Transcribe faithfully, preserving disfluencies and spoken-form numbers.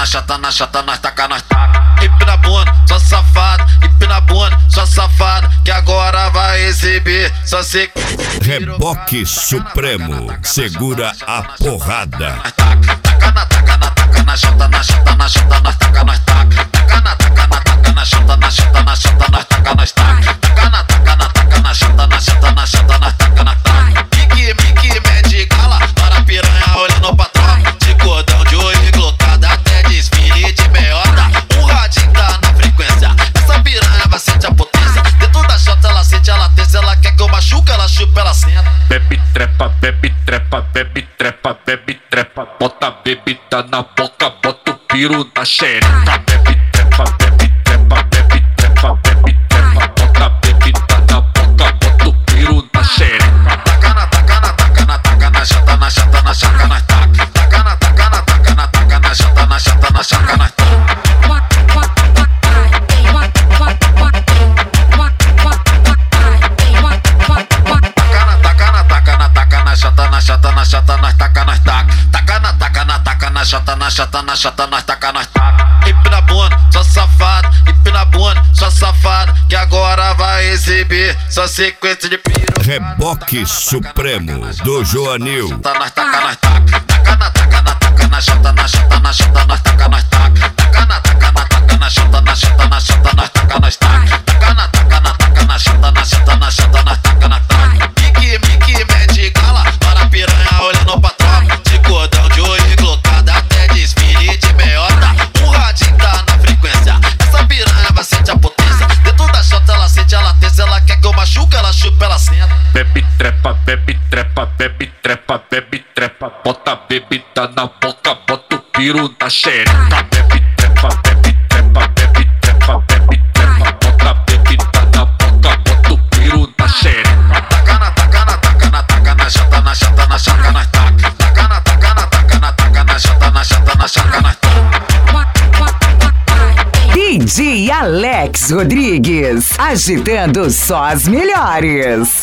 na chata, na chata, nós taca, nós taca. Empina a bunda, só safado, empina a bunda, só safado, que agora vai receber, só se... Reboque Supremo, segura a porrada. Taca na, taca na, taca na chata, na chata, na chata, nós taca, nós taca. Taca na, taca na, taca na chata, na chata, na chata, nós taca, nós taca. Taca na, taca na, taca na chata, na chata, na chata, nós taca, nós taca. Mickey, Mickey, mede gala, para a piranha olhando pra tropa. De cordão de olho glotado, até desfile de meiota. Um radinho tá na frequência, essa piranha vai sentir a potência. Dentro da chata ela sente a latência, ela quer que eu machuque, ela chupa, ela senta. Bebe trepa, bebe trepa, bebe trepa, bebe trepa. Bota a bebida na boca, bota o piru na xereca. Bebe trepa, bebe trepa, bebe trepa, bebe trepa. Bota a bebida na boca, bota o piru na xereca. Taca na, taca na, taca na, taca na chata, na chata, na chata, nós taca. Taca na, taca na, taca na, taca na chata, na chata, na chata, nós taca. Chata na chata na chata nós taca nós taca. Taca na taca na taca na chata na chata na chata nós taca nós taca. Empina a bunda, só safado, empina a bunda, só safado, que agora vai receber só sequência de piro. Reboque Supremo do Joanil. Chata nós taca nós taca. Taca na taca na taca na chata na chata na chata nós taca nós taca. Taca na taca na taca na chata na chata na chata nós taca nós taca. Taca na taca na taca na chata na chata na chata nós taca nós taca. Mickey, Mickey, mede gala, para a piranha olhando pra tropa. De cordão de olho glotado, até desfile de meiota. Um radinho tá na frequência, essa piranha vai sentir a potência. Dentro da chota ela sente a latência, ela quer que eu machuque, ela chupa, ela senta. Bebe trepa, bebe trepa, bebe trepa, bebe trepa. Bota a bebida na boca, bota o piru na xereca. Bebe trepa, bebe trepa, bebe trepa, bebe trepa. Bota a bebida na boca, bota o piru na xereca. Taca na, taca na, taca na, taca na chata, na chata, na chata, nós taca. Taca na, taca na, taca na, taca na chata, na chata, na chata, nós taca. D J Alex Rodrigues, agitando só as melhores.